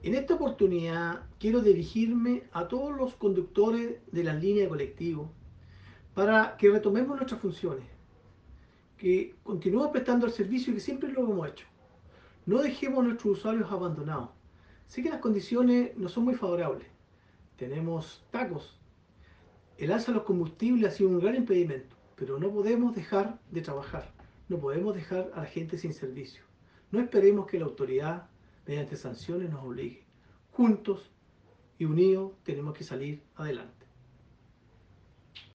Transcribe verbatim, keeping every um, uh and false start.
En esta oportunidad quiero dirigirme a todos los conductores de las líneas de colectivo para que retomemos nuestras funciones, que continuemos prestando el servicio que siempre lo hemos hecho. No dejemos a nuestros usuarios abandonados. Sé que las condiciones no son muy favorables. Tenemos tacos. El alza de los combustibles ha sido un gran impedimento, pero no podemos dejar de trabajar. No podemos dejar a la gente sin servicio. No esperemos que la autoridad, mediante sanciones, nos obligue. Juntos y unidos tenemos que salir adelante.